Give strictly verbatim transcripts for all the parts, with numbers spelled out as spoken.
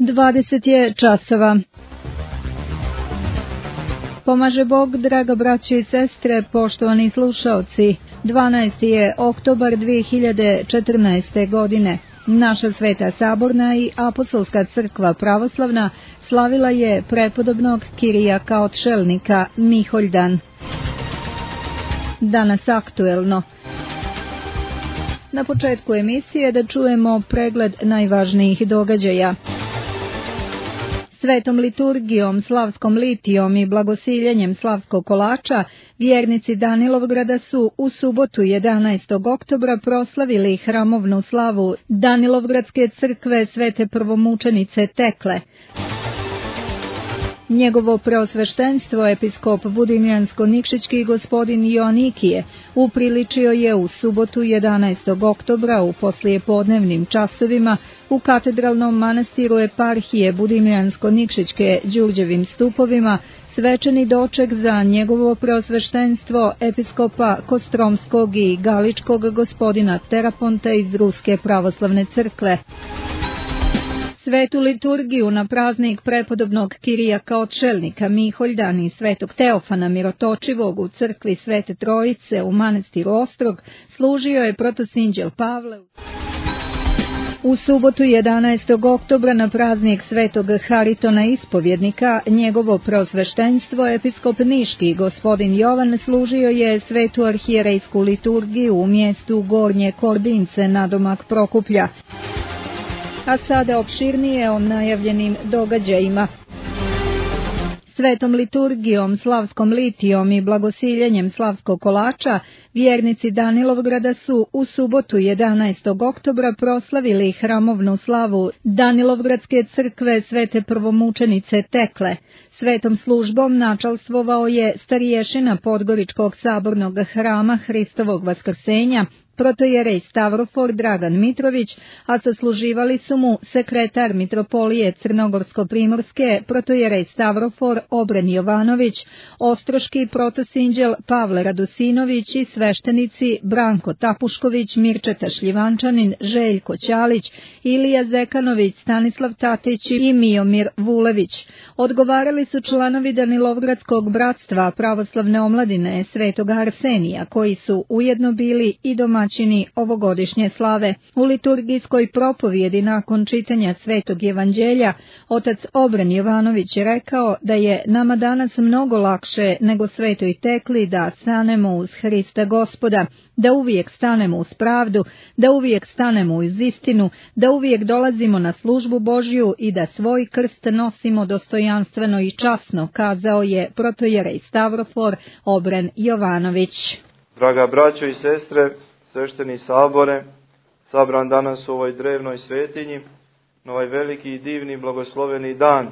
dvadeset je časova. Pomaže Bog, draga braćo i sestre, poštovani slušaoci. dvanaesti je oktobar dve hiljade četrnaeste. godine. Naša Sveta Saborna i Apostolska crkva pravoslavna slavila je prepodobnog Kirijaka Otšelnika Miholjdan. Danas aktuelno. Na početku emisije da čujemo pregled najvažnijih događaja. Svetom liturgijom, slavskom litijom i blagosiljenjem slavskog kolača vjernici Danilovgrada su u subotu jedanaestog oktobra proslavili hramovnu slavu Danilovgradske crkve Svete prvomučenice Tekle. Njegovo preosveštenstvo, episkop Budimljansko-Nikšićki gospodin Joanikije, upriličio je u subotu jedanaestog oktobra u poslijepodnevnim časovima u katedralnom manastiru eparhije Budimljansko-Nikšićke Đurđevim stupovima svečani doček za njegovo preosveštenstvo episkopa Kostromskog i Galičkog gospodina Teraponta iz Ruske pravoslavne crkve. Svetu liturgiju na praznik prepodobnog Kirijaka Otšelnika Miholjdan i svetog Teofana Mirotočivog u crkvi Svete Trojice u manastiru Ostrog služio je protosinđel Pavle. U subotu jedanaestog oktobra na praznik svetog Haritona Ispovjednika njegovo preosveštenstvo episkop Niški gospodin Jovan služio je svetu arhijerejsku liturgiju u mjestu Gornje Korbince nadomak Prokuplja. A sada opširnije o najavljenim događajima. Svetom liturgijom, slavskom litijom i blagosiljenjem slavskog kolača vjernici Danilovgrada su u subotu jedanaestog oktobra proslavili hramovnu slavu Danilovgradske crkve Svete prvomučenice Tekle. Svetom službom načalstvovao je starješina Podgoričkog sabornog hrama Hristovog vaskrsenja, protojerej Stavrofor Dragan Mitrović, a sasluživali su mu sekretar mitropolije Crnogorsko-primorske, protojerej Stavrofor Obren Jovanović, ostroški protosinđel Pavle Radosinović i sveštenici Branko Tapušković, Mirčeta Šljivančanin, Željko Ćalić, Ilija Zekanović, Stanislav Tatić i Miomir Vulević. Odgovarali su članovi Danilovgradskog bratstva pravoslavne omladine Svetog Arsenija, koji su ujedno bili i domaćini ovogodišnje slave. U liturgijskoj propovjedi nakon čitanja Svetog Evanđelja otac Obren Jovanović je rekao da je nama danas mnogo lakše nego Svetoj Tekli da stanemo uz Hrista Gospoda, da uvijek stanemo uz pravdu, da uvijek stanemo uz istinu, da uvijek dolazimo na službu Božju i da svoj krst nosimo dostojanstveno i časno, kazao je protojerej Stavrofor Obren Jovanović. Draga braćo i sestre, svešteni sabore, sabran danas u ovoj drevnoj svetinji, na ovaj veliki i divni blagosloveni dan.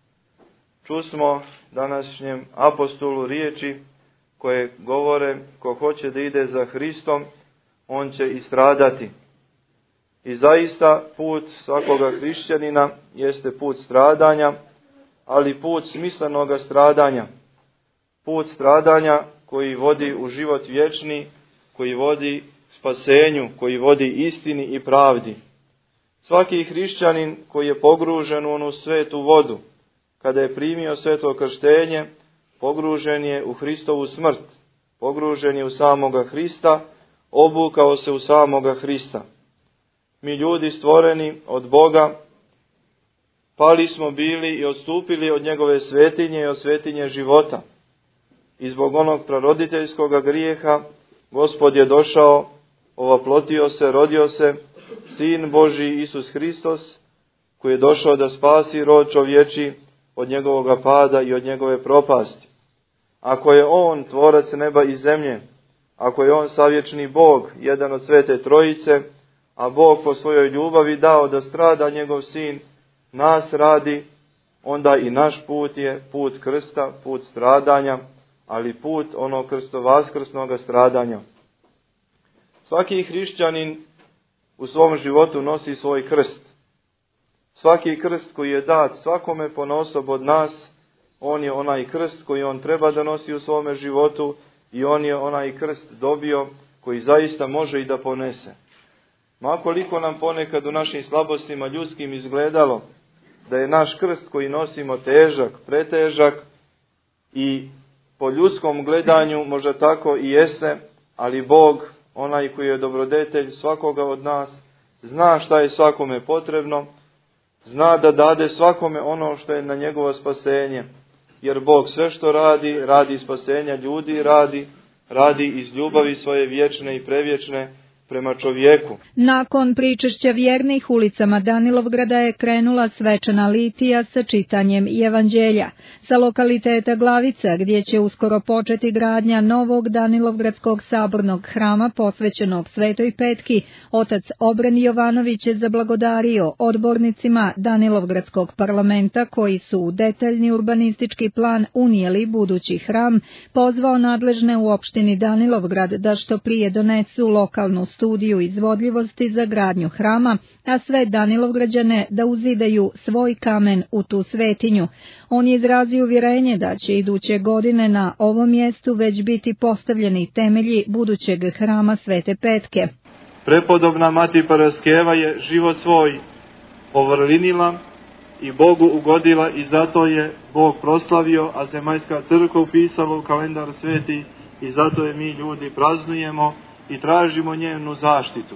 Čusmo današnjem apostolu riječi koje govore: ko hoće da ide za Hristom, on će i stradati. I zaista put svakoga hrišćanina jeste put stradanja, ali put smislenoga stradanja. Put stradanja koji vodi u život vječni, koji vodi spasenju, koji vodi istini i pravdi. Svaki hrišćanin koji je pogružen u onu svetu vodu, kada je primio sveto krštenje, pogružen je u Hristovu smrt, pogružen je u samoga Hrista, obukao se u samoga Hrista. Mi ljudi stvoreni od Boga, pali smo bili i odstupili od njegove svetinje i od svetinje života. I zbog onog praroditeljskoga grijeha Gospod je došao, ovaplotio se, rodio se, Sin Božji Isus Hristos, koji je došao da spasi rod čovječi od njegovoga pada i od njegove propasti. Ako je On tvorac neba i zemlje, ako je On savječni Bog, jedan od Svete Trojice, a Bog po svojoj ljubavi dao da strada njegov Sin, nas radi, onda i naš put je put krsta, put stradanja, ali put onog krstovaskrsnoga stradanja. Svaki hrišćanin u svom životu nosi svoj krst. Svaki krst koji je dat svakome ponaosob od nas, on je onaj krst koji on treba da nosi u svome životu i on je onaj krst dobio koji zaista može i da ponese. Ma koliko nam ponekad u našim slabostima ljudskim izgledalo da je naš krst koji nosimo težak, pretežak i po ljudskom gledanju možda tako i jese, ali Bog, onaj koji je dobrodetelj svakoga od nas, zna šta je svakome potrebno, zna da dade svakome ono što je na njegovo spasenje. Jer Bog sve što radi, radi spasenja ljudi, radi, radi iz ljubavi svoje vječne i prevječne prema čovjeku. Nakon pričešća vjernih ulicama Danilovgrada je krenula svečana litija sa čitanjem evanđelja. Sa lokaliteta Glavica, gdje će uskoro početi gradnja novog Danilovgradskog sabornog hrama posvećenog Svetoj Petki, otac Obren Jovanović je zablagodario odbornicima Danilovgradskog parlamenta koji su u detaljni urbanistički plan unijeli budući hram, pozvao nadležne u opštini Danilovgrad da što prije donesu lokalnu studiju izvodljivosti za gradnju hrama, a sve Danilovgrađane da uzidaju svoj kamen u tu svetinju. On je izrazio uvjerenje da će iduće godine na ovom mjestu već biti postavljeni temelji budućeg hrama Svete Petke. Prepodobna mati Paraskeva je život svoj ovrlinila i Bogu ugodila i zato je Bog proslavio, a zemaljska crkva upisala u kalendar sveti i zato je mi ljudi praznujemo i tražimo njenu zaštitu.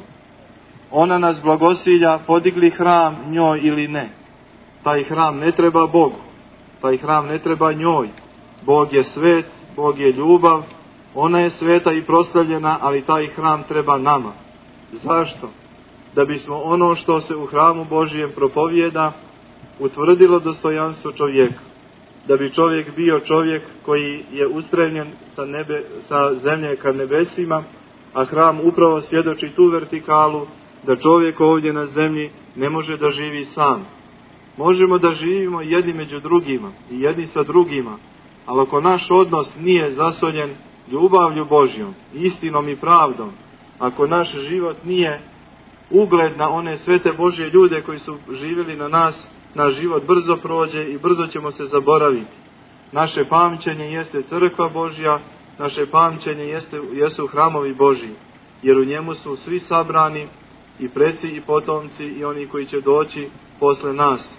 Ona nas blagosilja, podigli hram njoj ili ne. Taj hram ne treba Bogu, taj hram ne treba njoj. Bog je svet, Bog je ljubav, ona je sveta i proslavljena, ali taj hram treba nama. Zašto? Da bismo ono što se u hramu Božijem propovijeda utvrdilo dostojanstvo čovjeka. Da bi čovjek bio čovjek koji je ustremljen sa, nebe, sa zemlje ka nebesima, a hram upravo svjedoči tu vertikalu da čovjek ovdje na zemlji ne može da živi sam. Možemo da živimo jedni među drugima i jedni sa drugima, ali ako naš odnos nije zasoljen ljubavlju Božjom, istinom i pravdom, ako naš život nije ugled na one svete Božje ljude koji su živjeli na nas, naš život brzo prođe i brzo ćemo se zaboraviti. Naše pamćenje jeste crkva Božja, naše pamćenje jeste, jesu hramovi Božji, jer u njemu su svi sabrani, i preci i potomci i oni koji će doći posle nas.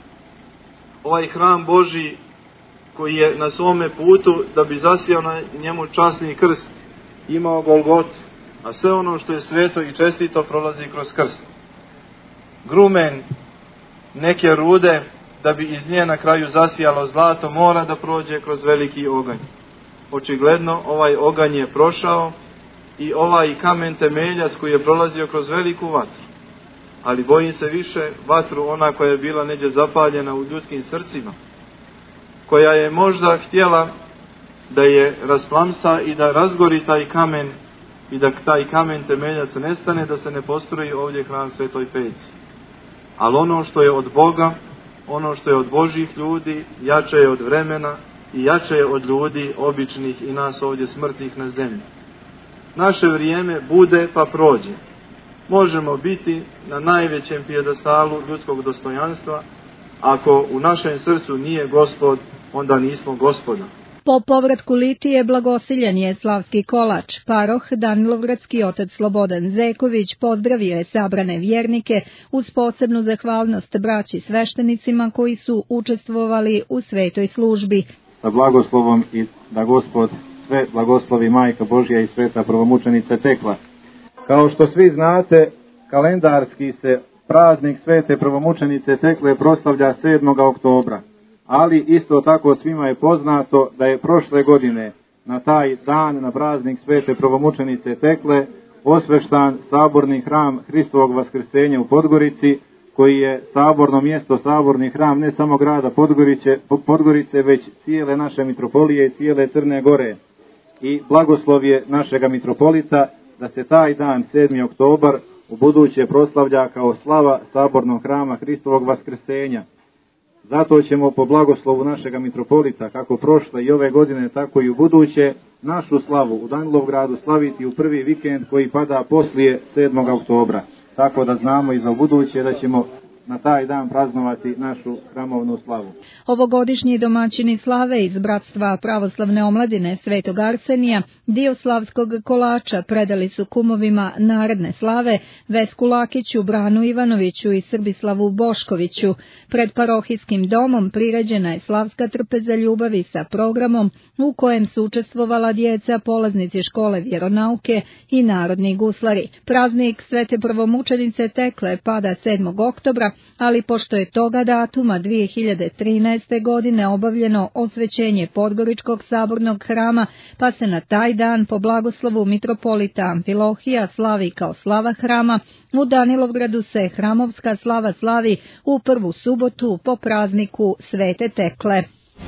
Ovaj hram Božji koji je na svome putu da bi zasijao na njemu časni krst, imao Golgotu, a sve ono što je sveto i čestito prolazi kroz krst. Grumen neke rude, da bi iz nje na kraju zasijalo zlato, mora da prođe kroz veliki oganj. Očigledno ovaj oganj je prošao i ovaj kamen temeljac koji je prolazio kroz veliku vatru. Ali bojim se više vatru ona koja je bila neđe zapaljena u ljudskim srcima, koja je možda htjela da je rasplamsa i da razgori taj kamen i da taj kamen temeljac nestane, da se ne postroji ovdje hram Svetoj Petci. Ali ono što je od Boga, ono što je od Božjih ljudi, jače je od vremena i jače je od ljudi običnih i nas ovdje smrtnih na zemlji. Naše vrijeme bude pa prođe. Možemo biti na najvećem pijedestalu ljudskog dostojanstva, ako u našem srcu nije Gospod, onda nismo Gospoda. Po povratku litije blagosiljen je slavski kolač. Paroh Danilovgradski otac Slobodan Zeković pozdravio je sabrane vjernike uz posebnu zahvalnost braći sveštenicima koji su učestvovali u svetoj službi. Sa blagoslovom i da Gospod sve blagoslovi Majka Božja i sveta prvomučenica Tekla. Kao što svi znate, kalendarski se praznik svete prvomučenice Tekle proslavlja sedmog oktobra. Ali isto tako svima je poznato da je prošle godine na taj dan, na praznik svete prvomučenice Tekle, osveštan saborni hram Hristovog vaskrsenja u Podgorici, koji je saborno mjesto, saborni hram ne samo grada Podgorice, Podgorice već cijele naše mitropolije i cijele Crne Gore. I blagoslov je našega mitropolita da se taj dan, sedmi oktobar, u buduće proslavlja kao slava sabornog hrama Hristovog vaskrsenja. Zato ćemo po blagoslovu našega mitropolita, kako prošle i ove godine, tako i u buduće, našu slavu u Danilovgradu slaviti u prvi vikend koji pada poslije sedmog oktobra. Tako da znamo i za buduće da ćemo na taj dan praznovati našu hramovnu slavu. Ovogodišnji domaćini slave iz Bratstva pravoslavne omladine Svetog Arsenija dio slavskog kolača predali su kumovima naredne slave Vesku Lakiću, Branu Ivanoviću i Srbislavu Boškoviću. Pred parohijskim domom priređena je slavska trpeza ljubavi sa programom u kojem su učestvovala djeca, polaznici škole vjeronauke i narodni guslari. Praznik Svete prvomučenice Tekle pada sedmog oktobra, ali pošto je toga datuma dvije hiljade trinaeste. godine obavljeno osvećenje Podgoričkog sabornog hrama, pa se na taj dan po blagoslovu mitropolita Amfilohija slavi kao slava hrama, u Danilovgradu se hramovska slava slavi u prvu subotu po prazniku Svete Tekle.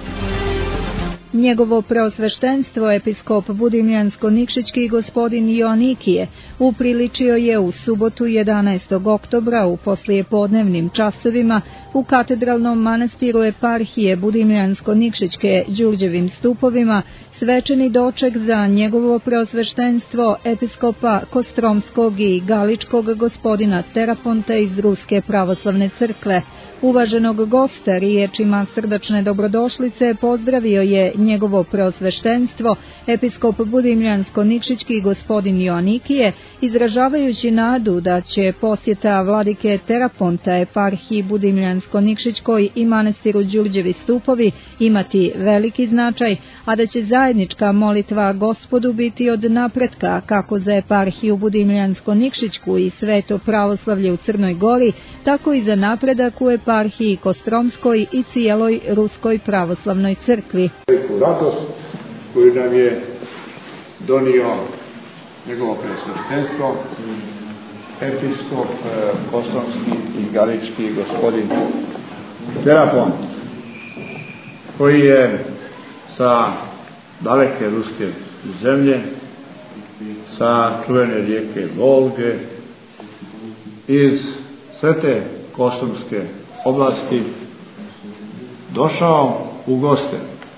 Njegovo preosveštenstvo episkop Budimljansko-Nikšićki gospodin Joanikije upriličio je u subotu jedanaestog oktobra u poslijepodnevnim časovima u katedralnom manastiru eparhije Budimljansko-Nikšićke Đurđevim stupovima svečani doček za njegovo preosveštenstvo episkopa Kostromskog i Galičkog gospodina Teraponta iz Ruske pravoslavne crkve. Uvaženog gosta riječima srdačne dobrodošlice pozdravio je njegovo preosveštenstvo episkop Budimljansko-Nikšićki gospodin Joanikije, izražavajući nadu da će posjeta vladike Teraponta eparhiji Budimljansko-Nikšićkoj i manastiru Đurđevi stupovi imati veliki značaj, a da će zajednička molitva Gospodu biti od napretka kako za eparhiju Budimljansko-Nikšićku i sveto pravoslavlje u Crnoj Gori, tako i za napredak u eparhiji Kostromskoj i cijeloj Ruskoj pravoslavnoj crkvi. Veliku radost koju nam je donio njegovo preosveštenstvo, episkop Kostromski i Galički gospodin Terapont, koji je sa daleke ruske zemlje, sa čuvene rijeke Volge, iz Svete Kostromske oblasti došao u goste.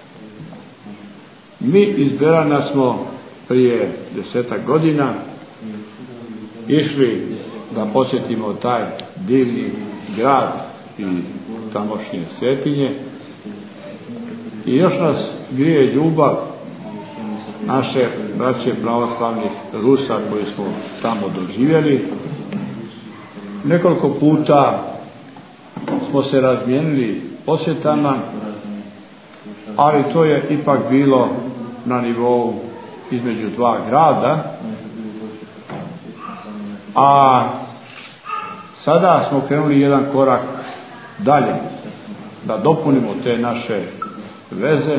Mi iz Berana smo prije desetak godina išli da posjetimo taj divni grad i tamošnje svetinje i još nas grije ljubav naše braće pravoslavnih Rusa koji smo tamo doživjeli. Nekoliko puta smo se razmijenili posjetama, ali to je ipak bilo na nivou između dva grada, a sada smo krenuli jedan korak dalje, da dopunimo te naše veze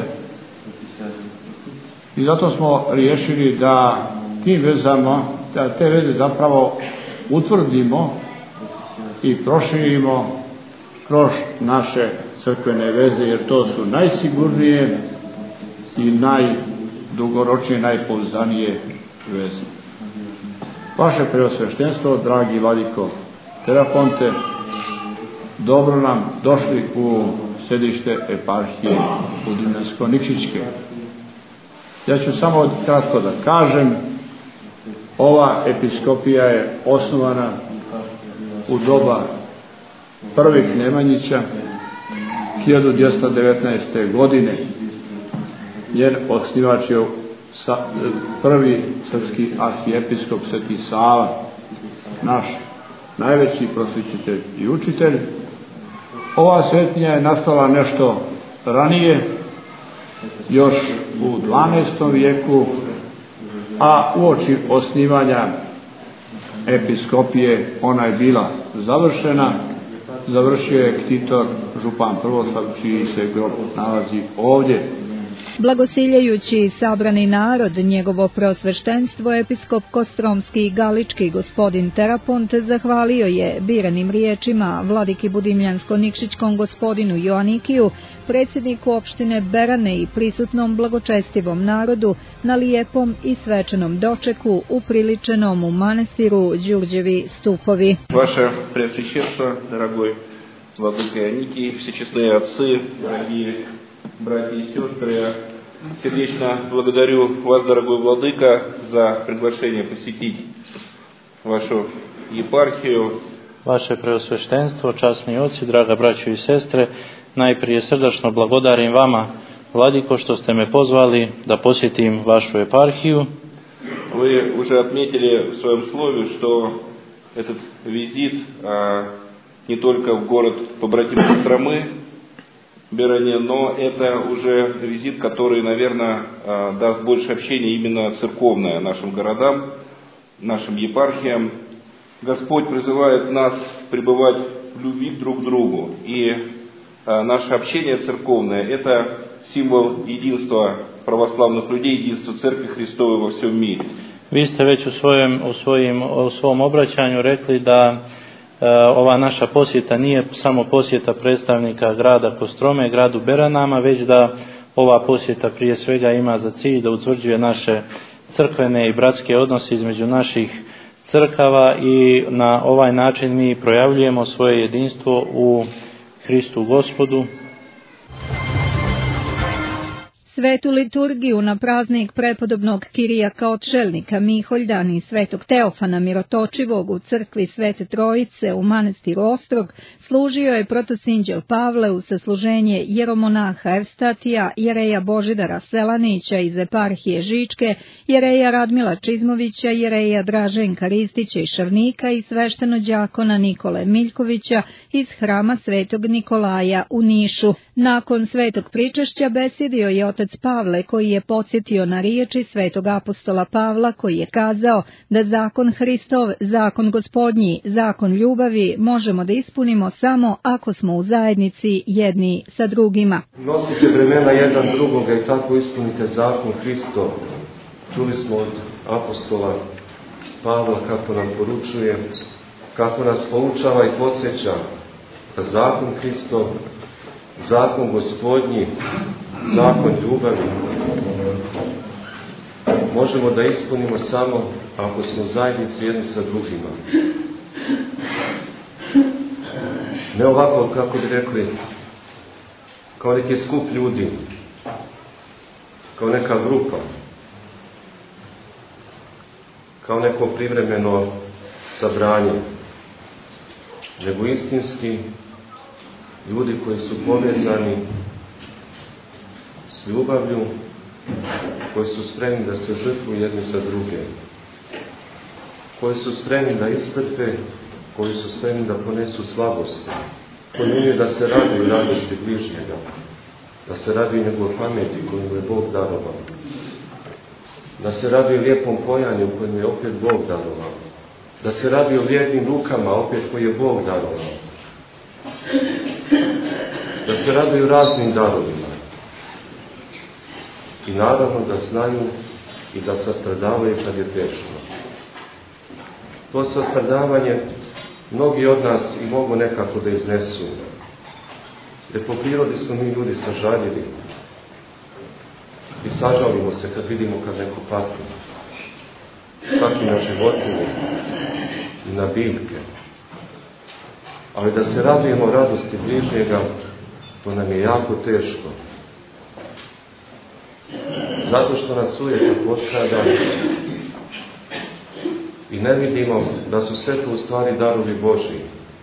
i zato smo riješili da tim vezama, da te veze zapravo utvrdimo i proširimo kroz naše crkvene veze, jer to su najsigurnije i najdugoročnije, najpouzdanije veze. Vaše preosveštenstvo, dragi vladiko Teraponte, dobro nam došli u sedište eparhije Budimljansko-Nikšićke. Ja ću samo kratko da kažem, ova episkopija je osnovana u doba prvih Nemanjića hiljadu dvjesto devetnaeste. godine. Njen osnivač je prvi srpski arhijepiskop Sveti Sava, naš najveći prosvjetitelj i učitelj. Ova svetinja je nastala nešto ranije, još u dvanaestom vijeku, a uoči osnivanja episkopije ona je bila završena. Završio je ktitor župan Prvoslav, čiji se grob nalazi ovdje. Blagosiljajući sabrani narod, njegovo preosveštenstvo episkop Kostromski i Galički gospodin Terapont zahvalio je biranim riječima vladiki Budimljansko-Nikšićkom gospodinu Joanikiju, predsjedniku opštine Berane i prisutnom blagočestivom narodu na lijepom i svečanom dočeku upriličenom u manastiru Đurđevi stupovi. Vaše preosveštenstvo, dragoj vladika Joanikij, всечестные отцы, дорогие братья и сестры, я сердечно благодарю вас, дорогой владыка, за приглашение посетить вашу епархию vaše preosveštenstvo, časni oci, draga braćo i sestre. Najprije srdačno blagodarim vama, Vladiko, što ste me pozvali da posjetim vašu eparhiju. Вы уже отметили в своем слове, что этот визит а, не только в город побратим Костромы, Беране, но это уже визит, который, наверное, а, даст больше общения именно церковное нашим городам, нашим епархиям. Господь призывает нас пребывать в любви друг к другу. И а, наше общение церковное – это символ единства православных людей, единства Церкви Христовой во всем мире. Vi ste već u, svojem, u, svojim, u svom obraćanju rekli da e, ova naša posjeta nije samo posjeta predstavnika grada Kostrome, gradu Beranama, već da ova posjeta prije svega ima za cilj da utvrđuje naše crkvene i bratske odnose između naših crkava i na ovaj način mi projavljujemo svoje jedinstvo u Hristu Gospodu. Svetu liturgiju na praznik prepodobnog Kirijaka Otšelnika Miholjdan i Svetog Teofana Mirotočivog u crkvi Svete Trojice u manastiru Ostrog služio je protosinđel Pavle u sasluženje jeromonaha Evstatija, jereja Božidara Selanića iz eparhije Žičke, jereja Radmila Čizmovića, jereja Draženka Ristića iz Šavnika i sveštenođakona Nikole Miljkovića iz hrama Svetog Nikolaja u Nišu. Nakon svetog pričešća besjedio je otac Pavle, koji je podsjetio na riječi svetog apostola Pavla, koji je kazao da zakon Hristov, zakon Gospodnji, zakon ljubavi možemo da ispunimo samo ako smo u zajednici jedni sa drugima. Nosite vremena jedan drugoga i tako ispunite zakon Hristov. Čuli smo od apostola Pavla kako nam poručuje, kako nas poučava i podsjeća da zakon Hristov, zakon Gospodnji, zakon ljubavi možemo da ispunimo samo ako smo u zajednici jedni sa drugima. Ne ovako, kako bi rekli, kao neki skup ljudi, kao neka grupa, kao neko privremeno sabranje, nego istinski ljudi koji su povezani s ljubavlju, koji su spremni da se žrtvuju jedni za druge, koji su spremni da istrpe, koji su spremni da ponesu slabosti, koji umiju da se raduju radosti bližnjega, da se raduju njegove pameti koju mu je Bog darovao, da se raduju lijepom pojanju koju mu je opet Bog darovao, da se raduju vjernim rukama opet koji je Bog darovao, da se raduju raznim darovima. I naravno da znaju i da sastradavaju kad je teško. To sastradavanje mnogi od nas i mogu nekako da iznesu. Jer po prirodi smo mi ljudi sažaljivi. I sažalimo se kad vidimo kad neko pati. Čak i na životinje i na biljke. Ali da se radujemo radosti bližnjega, to nam je jako teško. Zato što nas ujeta potkrada i ne vidimo da su sve to u stvari darovi Božji.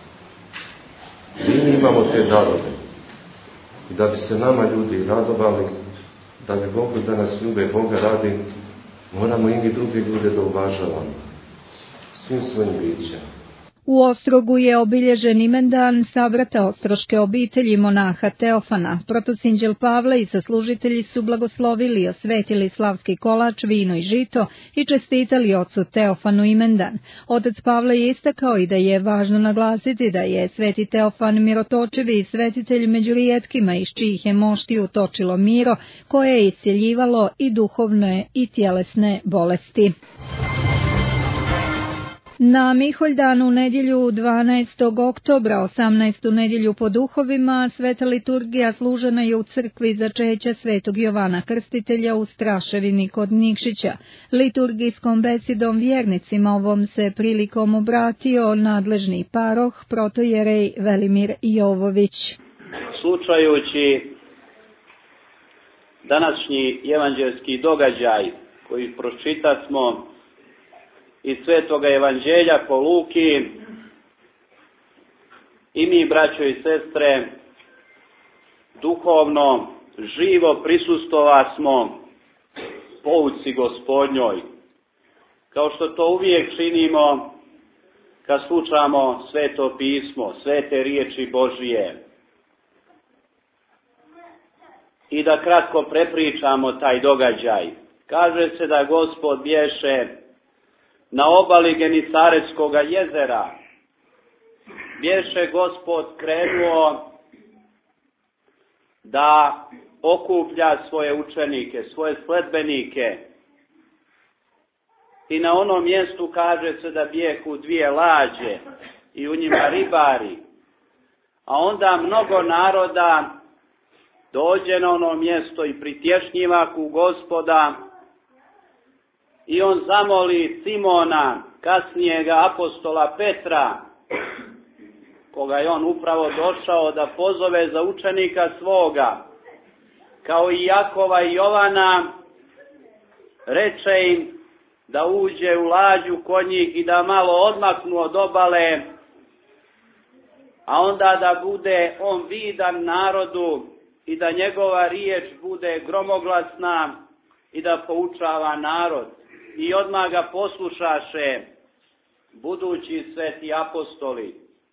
I mi imamo te darove. I da bi se nama ljudi radovali, da bi Bogu da nas ljube Boga radi, moramo i mi drugi ljude da uvažavamo. Svim svojim bićem. U Ostrogu je obilježen imendan sabrata ostroške obitelji monaha Teofana. Protosinđel Pavle i saslužitelji su blagoslovili, osvetili slavski kolač, vino i žito i čestitali ocu Teofanu imendan. Otac Pavle je istakao i da je važno naglasiti da je sveti Teofan Mirotočivi svetitelj među rijetkima iz čijih je moštiju točilo miro, koje je iscjeljivalo i duhovne i tjelesne bolesti. Na Miholjdan nedjelju dvanaestog oktobra, osamnaestu nedjelju po duhovima, sveta liturgija služena je u crkvi začeća svetog Jovana Krstitelja u Straševini kod Nikšića. Liturgijskom besedom vjernicima ovom se prilikom obratio nadležni paroh protojerej Velimir Jovović. Slučajući današnji evanđelski događaj koji pročitasmo iz Svetoga evanđelja po Luki, i mi, braćo i sestre, duhovno, živo prisustvova smo pouci Gospodnjoj, kao što to uvijek činimo kad slušamo Sveto pismo, svete riječi Božije. I da kratko prepričamo taj događaj. Kaže se da Gospod bješe na obali Genisaretskog jezera. Bješe Gospod krenuo da okuplja svoje učenike, svoje sledbenike. I na onom mjestu kaže se da bijehu dvije lađe i u njima ribari. A onda mnogo naroda dođe na ono mjesto i pritješnjiva ku Gospoda i on zamoli Simona, kasnijega apostola Petra, koga je on upravo došao da pozove za učenika svoga, kao i Jakova i Jovana, reče im da uđe u lađu kod njih i da malo odmaknu od obale, a onda da bude on vidan narodu i da njegova riječ bude gromoglasna i da poučava narod. I odmah ga poslušaše budući sveti apostoli.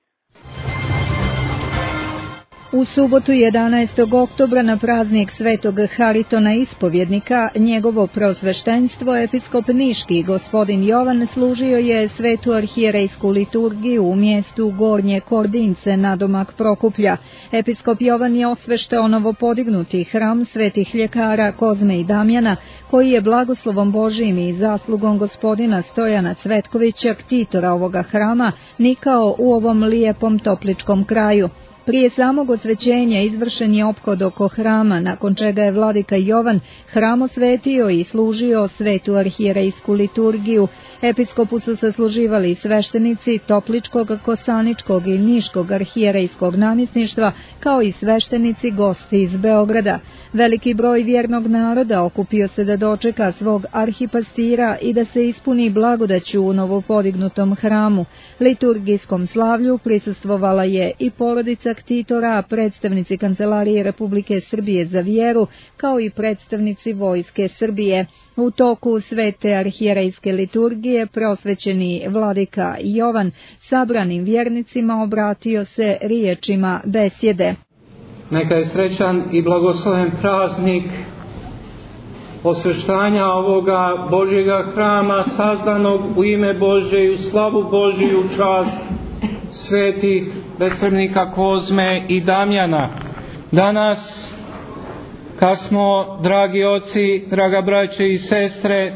U subotu jedanaestog oktobra na praznik Svetog Haritona Ispovjednika, njegovo prosveštenstvo, episkop Niški gospodin Jovan služio je svetu arhijerejsku liturgiju u mjestu Gornje Kordince nadomak Prokuplja. Episkop Jovan je osveštao novopodignuti hram svetih ljekara Kozme i Damjana, koji je blagoslovom Božijim i zaslugom gospodina Stojana Cvetkovića, ktitora ovoga hrama, nikao u ovom lijepom topličkom kraju. Prije samog osvećenja izvršen je ophod oko hrama, nakon čega je vladika Jovan hram osvetio i služio svetu arhijerejsku liturgiju. Episkopu su sasluživali sveštenici Topličkog, Kosaničkog i Niškog arhijerejskog namjesništva, kao i sveštenici gosti iz Beograda. Veliki broj vjernog naroda okupio se da dočeka svog arhipastira i da se ispuni blagodaću u novopodignutom hramu. Liturgijskom slavlju prisustvovala je i porodica ktitora, predstavnici Kancelarije Republike Srbije za vjeru, kao i predstavnici Vojske Srbije. U toku svete arhijerejske liturgije prosvećeni vladika Jovan sabranim vjernicima obratio se riječima besjede. Neka je srećan i blagosloven praznik osveštanja ovoga Božjega hrama sazdanog u ime Božje i u slavu Božiju čast svetih besremnika Kozme i Damjana. Danas, kad smo, dragi oci, draga braće i sestre,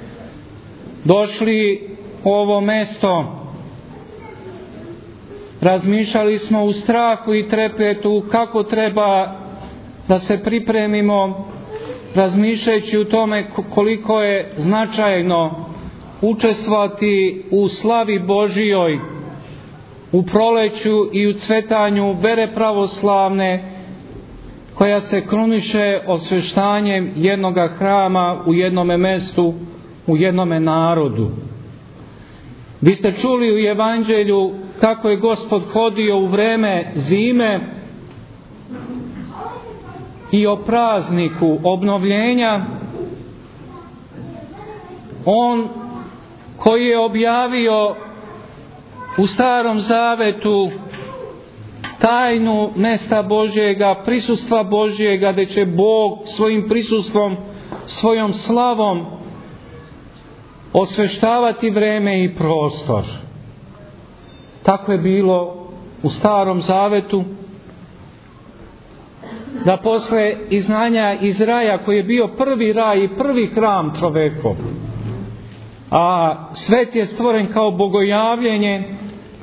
došli u ovo mesto, razmišljali smo u strahu i trepetu kako treba da se pripremimo, razmišljajući u tome koliko je značajno učestvovati u slavi Božijoj, u proleću i u cvetanju vere pravoslavne, koja se kruniše osveštanjem jednoga hrama u jednome mestu, u jednome narodu. Vi ste čuli u Evanđelju kako je Gospod hodio u vreme zime i o prazniku obnovljenja. On koji je objavio u Starom Zavetu tajnu mesta Božjega, prisustva Božjega, gdje će Bog svojim prisustvom, svojom slavom osveštavati vreme i prostor. Tako je bilo u Starom Zavetu, da posle izgnanja iz raja, koji je bio prvi raj i prvi hram čovekov, a svet je stvoren kao bogojavljenje,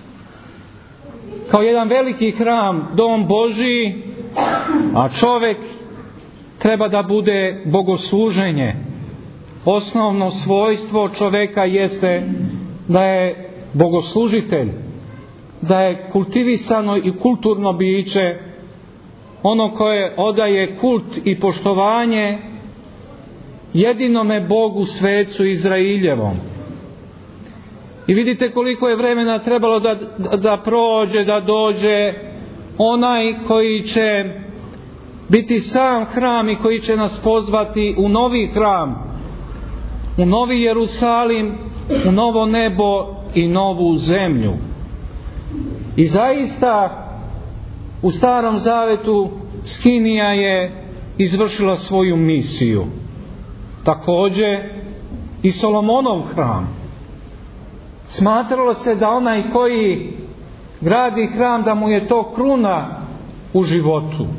kao jedan veliki hram, dom Božiji, a čovjek treba da bude bogosluženje. Osnovno svojstvo čovjeka jeste da je bogoslužitelj, da je kultivisano i kulturno biće, ono koje odaje kult i poštovanje jedinome Bogu svecu Izrailjevom. I vidite koliko je vremena trebalo da, da, da prođe, da dođe onaj koji će biti sam hram i koji će nas pozvati u novi hram, u novi Jerusalim, u novo nebo i novu zemlju. I zaista u Starom Zavetu Skinija je izvršila svoju misiju. Također i Solomonov hram. Smatralo se da onaj koji gradi hram, da mu je to kruna u životu.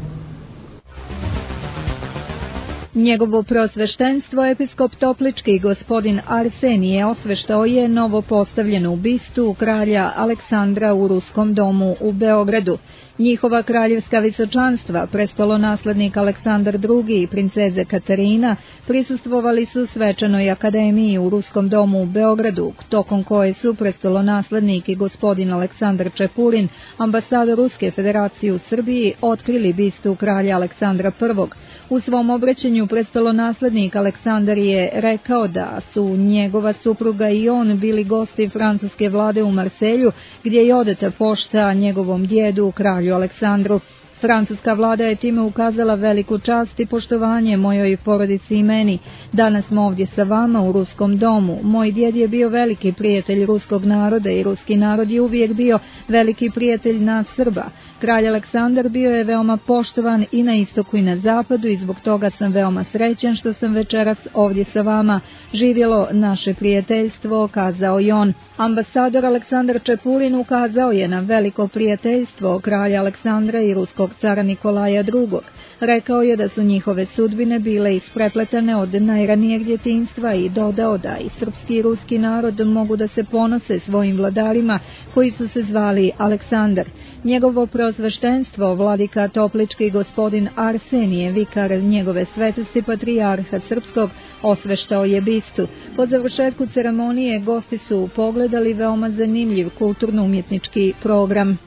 Njegovo prosveštenstvo episkop Toplički gospodin Arsenije osveštao je novo postavljenu bistu kralja Aleksandra u Ruskom domu u Beogradu. Njihova kraljevska visočanstva, prestolonaslednik Aleksandar drugi i princeze Katarina, prisustvovali su svečanoj akademiji u Ruskom domu u Beogradu, tokom koje su prestolonaslednik i gospodin Aleksandar Čepulin, ambasador Ruske federacije u Srbiji, otkrili bistu kralja Aleksandra prvog. U svom obraćanju prestolonaslednik Aleksandar je rekao da su njegova supruga i on bili gosti francuske vlade u Marselju, gdje je odata pošta njegovom djedu, kralju Aleksandru. Francuska vlada je time ukazala veliku čast i poštovanje mojoj porodici i meni. Danas smo ovdje sa vama u Ruskom domu. Moj djed je bio veliki prijatelj ruskog naroda i ruski narod je uvijek bio veliki prijatelj nas Srba. Kralj Aleksandar bio je veoma poštovan i na istoku i na zapadu i zbog toga sam veoma srećan što sam večeras ovdje sa vama. Živjelo naše prijateljstvo, kazao i on. Ambasador Aleksandar Čepulin ukazao je na veliko prijateljstvo kralja Aleksandra i ruskog cara Nikolaja drugog. Rekao je da su njihove sudbine bile isprepletane od najranijeg djetinjstva i dodao da i srpski i ruski narod mogu da se ponose svojim vladarima koji su se zvali Aleksandar. Njegovo prosveštenstvo, vladika Toplički gospodin Arsenije, vikar njegove svetosti patrijarha srpskog, osveštao je bistu. Po završetku ceremonije gosti su pogledali veoma zanimljiv kulturno-umjetnički program.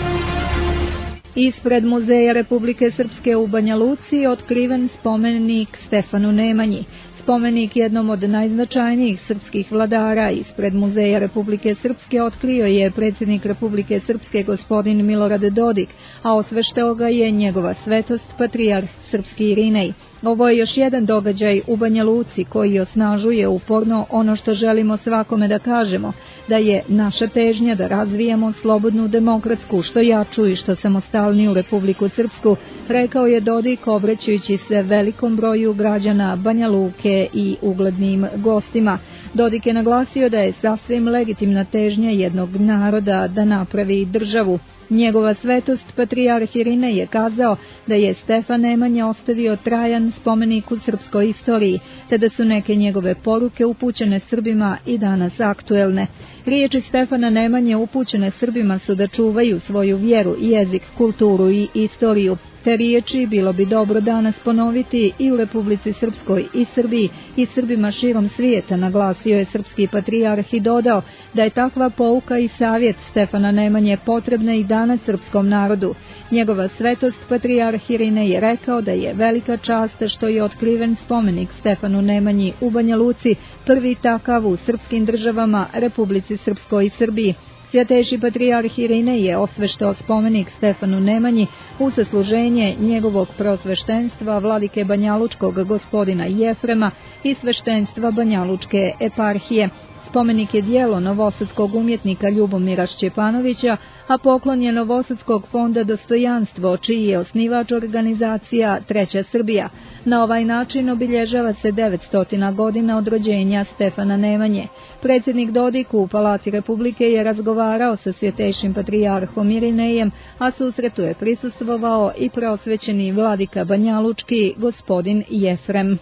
Ispred Muzeja Republike Srpske u Banja Luci otkriven spomenik Stefanu Nemanji. Spomenik jednom od najznačajnijih srpskih vladara ispred Muzeja Republike Srpske otkrio je predsjednik Republike Srpske gospodin Milorad Dodik, a osveštao ga je njegova svetost patrijarh srpski Irinej. Ovo je još jedan događaj u Banja Luci koji osnažuje uporno ono što želimo svakome da kažemo, da je naša težnja da razvijamo slobodnu, demokratsku, što jaču i što samostalniju Republiku Srpsku, rekao je Dodik obraćajući se velikom broju građana Banja Luke i uglednim gostima. Dodik je naglasio da je sasvim legitimna težnja jednog naroda da napravi državu. Njegova svetost patrijarh Irinej je kazao da je Stefan Nemanja ostavio trajan spomenik u srpskoj istoriji, te da su neke njegove poruke upućene Srbima i danas aktuelne. Riječi Stefana Nemanje upućene Srbima su da čuvaju svoju vjeru, jezik, kulturu i istoriju. Te riječi bilo bi dobro danas ponoviti i u Republici Srpskoj i Srbiji i Srbima širom svijeta, naglasio je srpski patrijarh i dodao da je takva pouka i savjet Stefana Nemanje potrebna i danas srpskom narodu. Njegova svetost patrijarh Irinej je rekao da je velika čast što je otkriven spomenik Stefanu Nemanji u Banja Luci, prvi takav u srpskim državama, Republici Srpskoj i Srbiji. Svjatejši patrijarh Irinej je osveštao spomenik Stefanu Nemanji u sasluženje njegovog prosveštenstva vladike Banjalučkog gospodina Jefrema i sveštenstva Banjalučke eparhije. Spomenik je djelo novosadskog umjetnika Ljubomira Šćepanovića, a poklon je Novosadskog fonda Dostojanstvo, čiji je osnivač organizacija Treća Srbija. Na ovaj način obilježava se devetsto godina od rođenja Stefana Nemanje. Predsjednik Dodik u Palati Republike je razgovarao sa svjetejšim patrijarhom Irinejem, a susretu je prisustvovao i preosvećeni vladika Banjalučki gospodin Jefrem.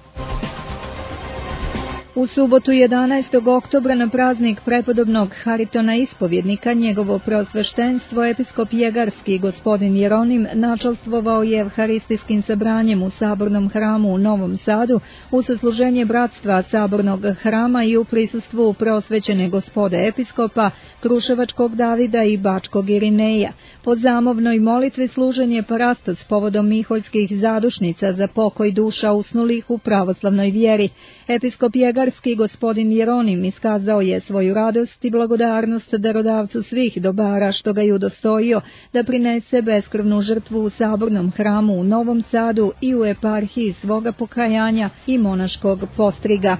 U subotu jedanaestog oktobra na praznik prepodobnog Haritona ispovjednika njegovo prosveštenstvo episkop Jegarski gospodin Jeronim načalstvovao je evharistijskim sabranjem u Sabornom hramu u Novom Sadu u sasluženje bratstva Sabornog hrama i u prisustvu prosvećene gospode episkopa Kruševačkog Davida i Bačkog Irineja. Po zamovnoj molitvi služen je parastos povodom miholjskih zadušnica za pokoj duša usnulih u pravoslavnoj vjeri. Episkop Jegarski Bugarski gospodin Jeronim iskazao je svoju radost i blagodarnost darodavcu svih dobara što ga je udostojio da prinese beskrvnu žrtvu u sabornom hramu u Novom Sadu i u eparhiji svoga pokajanja i monaškog postriga.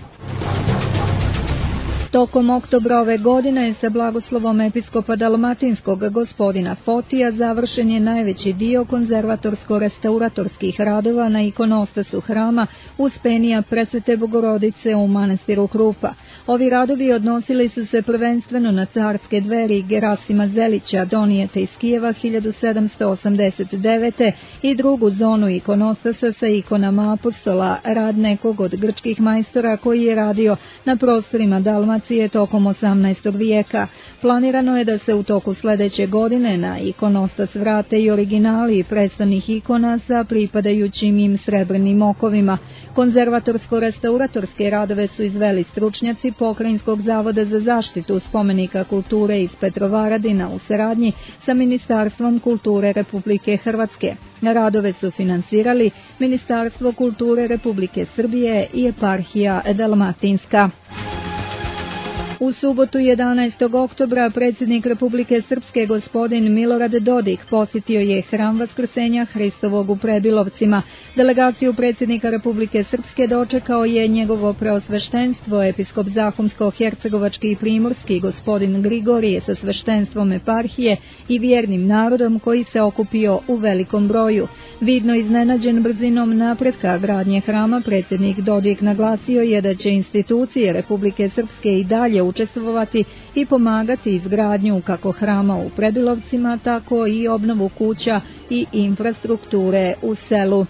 Tokom oktobra ove godine sa blagoslovom episkopa dalmatinskog gospodina Fotija završen je najveći dio konzervatorsko-restauratorskih radova na ikonostasu hrama Uspenija Presvete Bogorodice u manastiru Krupa. Ovi radovi odnosili su se prvenstveno na carske dveri Gerasima Zelića donijete iz Kijeva hiljadu sedamsto osamdeset devete. i drugu zonu ikonostasa sa ikonama apostola, rad nekog od grčkih majstora koji je radio na prostorima Dalmacije tokom osamnaestog vijeka. Planirano je da se u toku sljedeće godine na ikonostas vrate i originali predstavnih ikona sa pripadajućim im srebrnim okovima. Konzervatorsko-restauratorske radove su izveli stručnjaci Pokrajinskog zavoda za zaštitu spomenika kulture iz Petrovaradina u saradnji sa Ministarstvom kulture Republike Hrvatske. Radove su finansirali Ministarstvo kulture Republike Srbije i eparhija Dalmatinska. U subotu jedanaestog oktobra predsjednik Republike Srpske gospodin Milorad Dodik posjetio je hram Vaskrsenja Hristovog u Prebilovcima. Delegaciju predsjednika Republike Srpske dočekao je njegovo preosveštenstvo episkop Zahumsko-Hercegovački i Primorski gospodin Grigorije sa sveštenstvom eparhije i vjernim narodom koji se okupio u velikom broju. Vidno iznenađen brzinom napretka gradnje hrama, predsjednik Dodik naglasio je da će institucije Republike Srpske i dalje učestvovati i pomagati izgradnju kako hrama u Prebilovcima, tako i obnovu kuća i infrastrukture u selu.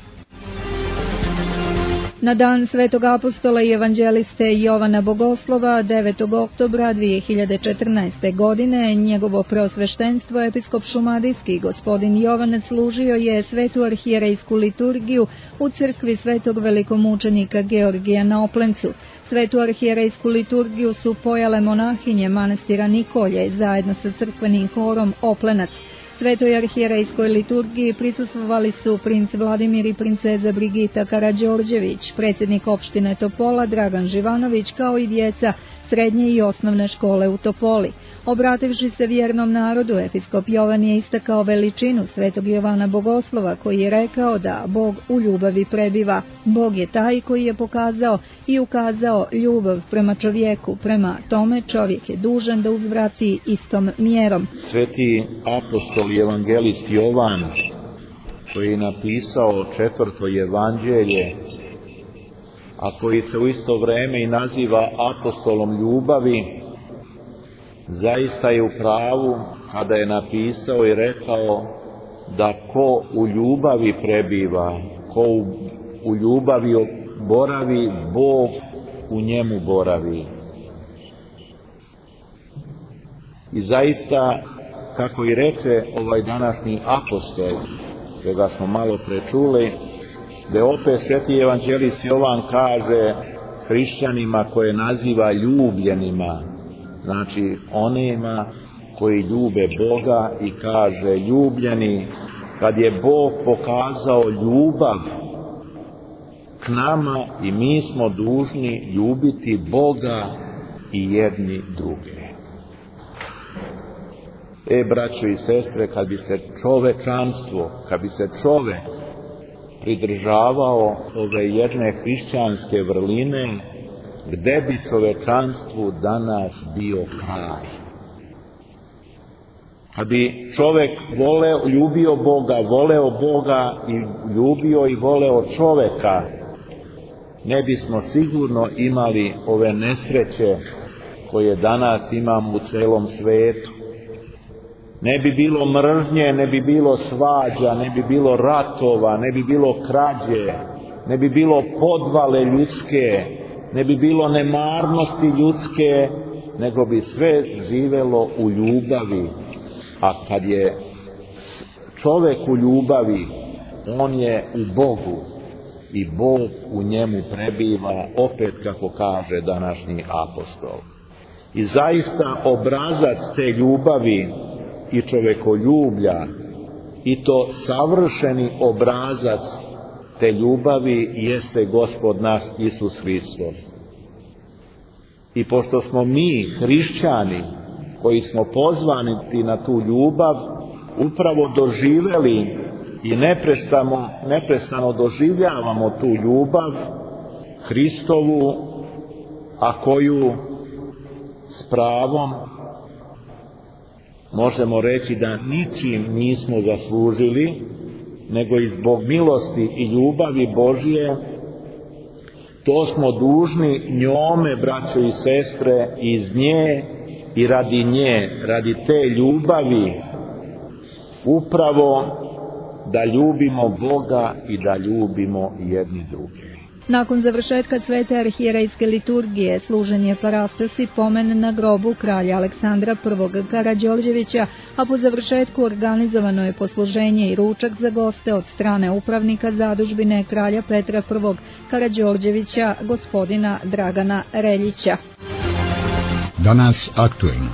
Na dan svetog apostola i evanđeliste Jovana Bogoslova, devetog oktobra dvije hiljade četrnaeste. godine, njegovo preosveštenstvo episkop šumadijski gospodin Jovan služio je svetu arhijerejsku liturgiju u crkvi svetog velikomučenika Georgija na Oplencu. Svetu arhijerejsku liturgiju su pojale monahinje manastira Nikolje zajedno sa crkvenim horom Oplenac. Svetoj arhijerejskoj liturgiji prisustvovali su princ Vladimir i princeza Brigita Karađorđević, predsjednik opštine Topola Dragan Živanović, kao i djeca srednje i osnovne škole u Topoli. Obrativši se vjernom narodu, episkop Jovan je istakao veličinu svetog Jovana Bogoslova, koji je rekao da Bog u ljubavi prebiva. Bog je taj koji je pokazao i ukazao ljubav prema čovjeku, prema tome čovjek je dužan da uzvrati istom mjerom. Sveti apostol i evangelist Jovan, koji je napisao četvrto evanđelje, a koji se u isto vrijeme i naziva apostolom ljubavi, zaista je u pravu kada je napisao i rekao da ko u ljubavi prebiva, ko u, u ljubavi boravi, Bog u njemu boravi. I zaista, kako i reče ovaj današnji apostol, koga smo malo prečuli, da opet sveti evanđelist Jovan kaže hrišćanima koje naziva ljubljenima, znači onima koji ljube Boga, i kaže ljubljeni, kad je Bog pokazao ljubav k nama i mi smo dužni ljubiti Boga i jedni druge. E, braćo i sestre, kad bi se čovečanstvo, kad bi se čovek pridržavao ove jedne hrišćanske vrline, gde bi čovečanstvu danas bio kraj? Kad bi čovek voleo, ljubio Boga, voleo Boga i ljubio i voleo čoveka, ne bismo sigurno imali ove nesreće koje danas imamo u celom svetu. Ne bi bilo mržnje, ne bi bilo svađa, ne bi bilo ratova, ne bi bilo krađe, ne bi bilo podvale ljudske, ne bi bilo nemarnosti ljudske, nego bi sve živelo u ljubavi. A kad je čovjek u ljubavi, on je u Bogu i Bog u njemu prebiva, opet kako kaže današnji apostol. I zaista obrazac te ljubavi i čovekoljublja, i to savršeni obrazac te ljubavi, jeste Gospod naš Isus Hristos. I pošto smo mi, hrišćani, koji smo pozvani na tu ljubav, upravo doživeli i neprestano, neprestano doživljavamo tu ljubav Hristovu, a koju s pravom možemo reći da ničim nismo zaslužili, nego i zbog milosti i ljubavi Božije, to smo dužni njome, braćo i sestre, iz nje i radi nje, radi te ljubavi, upravo da ljubimo Boga i da ljubimo jedni druge. Nakon završetka svete arhijerejske liturgije, služen je parastos i pomen na grobu kralja Aleksandra prvog Karađorđevića, a po završetku organizovano je posluženje i ručak za goste od strane upravnika zadužbine kralja Petra prvog Karađorđevića, gospodina Dragana Reljića. Danas aktuelno.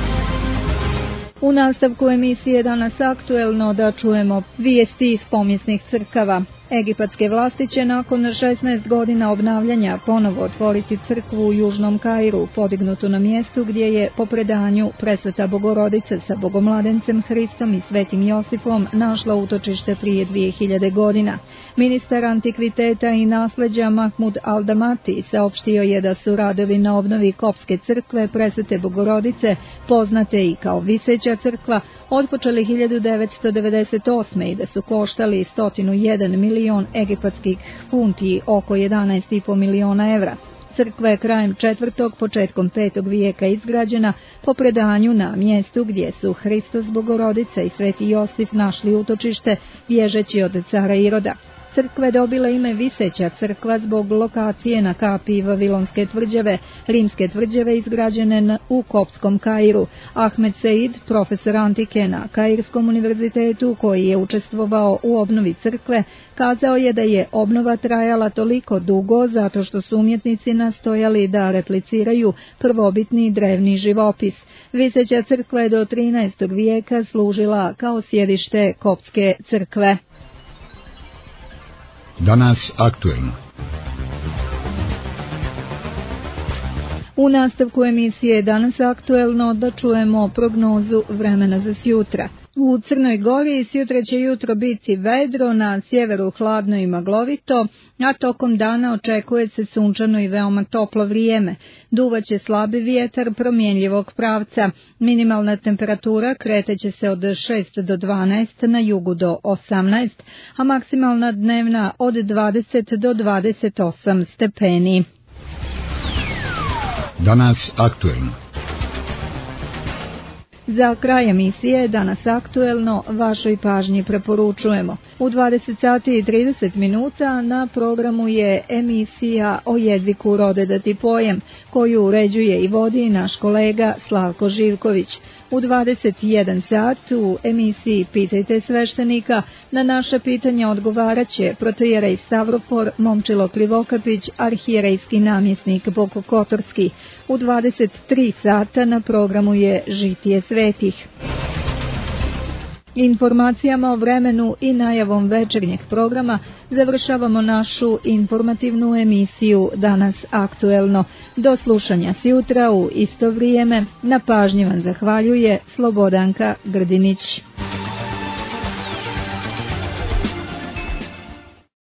U nastavku emisije Danas aktuelno da čujemo vijesti iz pomjesnih crkava. Egipatske vlasti će nakon šesnaest godina obnavljanja ponovo otvoriti crkvu u Južnom Kairu, podignutu na mjestu gdje je po predanju Presveta Bogorodica sa Bogomladencem Hristom i Svetim Josifom našla utočište prije dvije hiljade godina. Ministar antikviteta i nasljeđa Mahmud Al-Damati saopštio je da su radovi na obnovi Kopske crkve Presvete Bogorodice, poznate i kao Viseća crkva, otpočeli hiljadu devetsto devedeset osme i da su koštali sto jedan milijon egipatskih funti, oko jedanaest i po miliona evra. Crkva je krajem četvrtog, početkom petog vijeka izgrađena po predanju na mjestu gdje su Hristos, Bogorodica i Sveti Josif našli utočište bježeći od cara Iroda. Crkva je dobila ime Viseća crkva zbog lokacije na kapiji Vavilonske tvrđave, rimske tvrđave izgrađene u Kopskom Kairu. Ahmed Seid, profesor antike na Kairskom univerzitetu koji je učestvovao u obnovi crkve, kazao je da je obnova trajala toliko dugo zato što su umjetnici nastojali da repliciraju prvobitni drevni živopis. Viseća crkva je do trinaestog vijeka služila kao sjedište Kopske crkve. Danas aktuelno. U nastavku emisije Danas aktuelno da čujemo prognozu vremena za sjutra. U Crnoj Gori sjutra će jutro biti vedro, na sjeveru hladno i maglovito, a tokom dana očekuje se sunčano i veoma toplo vrijeme. Duvaće slabi vjetar promjenjivog pravca. Minimalna temperatura kreteće se od šest do dvanaest, na jugu do osamnaest, a maksimalna dnevna od dvadeset do dvadeset osam stepeni. Danas aktuelno. Za kraj emisije Danas aktuelno vašoj pažnji preporučujemo. U dvadeset sati i trideset minuta na programu je emisija o jeziku Rode da ti pojem, koju uređuje i vodi naš kolega Slavko Živković. U dvadeset jedan sat u emisiji Pitajte sveštenika na naša pitanja odgovarat će protojerej Stavrofor Momčilo Krivokapić, arhijerejski namjesnik Bokokotorski. U dvadeset tri sata na programu je Žitije svetih. Informacijama o vremenu i najavom večernjeg programa završavamo našu informativnu emisiju Danas aktuelno. Do slušanja sjutra u isto vrijeme. Na pažnji vam zahvaljuje Slobodanka Grdinić.